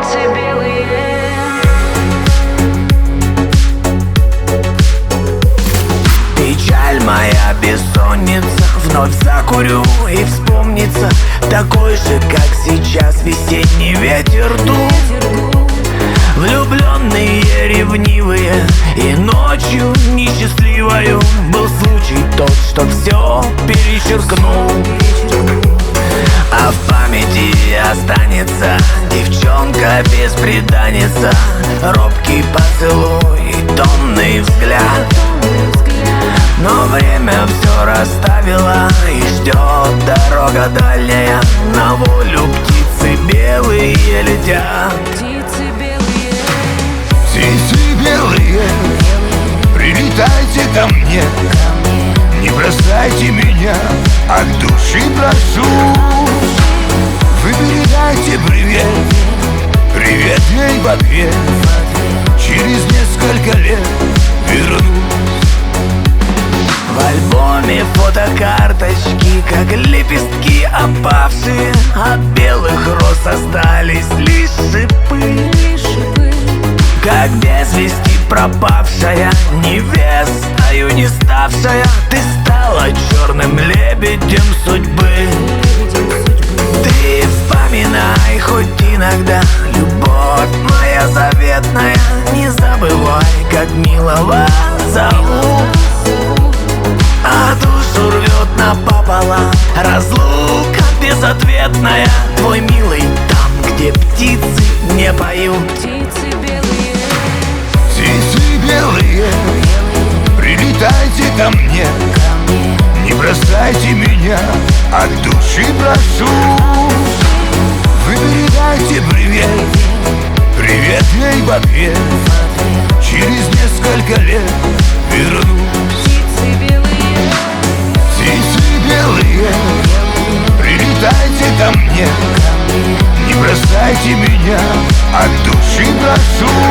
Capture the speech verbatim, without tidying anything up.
птицы белые. Печаль моя, бессонница, вновь закурю и вспомнится такой же, как сейчас, весенний ветер дул. Влюбленные, ревнивые, и ночью несчастливою был случай тот, что все перечеркнул. А в памяти останется девчонка бесприданница, робкий поцелуй и томный взгляд. Но время все расставило и ждет дорога дальняя, на волю птицы белые летят. Птицы белые, Птицы белые, прилетайте ко мне, не бросайте меня, от души прошу. Вы передайте привет, привет ей в ответ, через несколько лет вернусь. В альбоме фотокарточки, как лепестки опавшие, от белых роз остались лишь шипы. Как без вести пропавшая невестою не ставшая, ты стала черным лебедем судьбы. Ты вспоминай хоть иногда, любовь моя заветная, не забывай, как милого зовут. А душу рвет напополам разлука безответная, твой милый там, где птицы не поют. птицы белые, Птицы белые, прилетайте ко мне, не бросайте меня, от души прошу. Вы передайте привет, привет ей в ответ, через несколько лет вернусь. птицы белые, Птицы белые, прилетайте ко мне, не бросайте меня, от души прошу.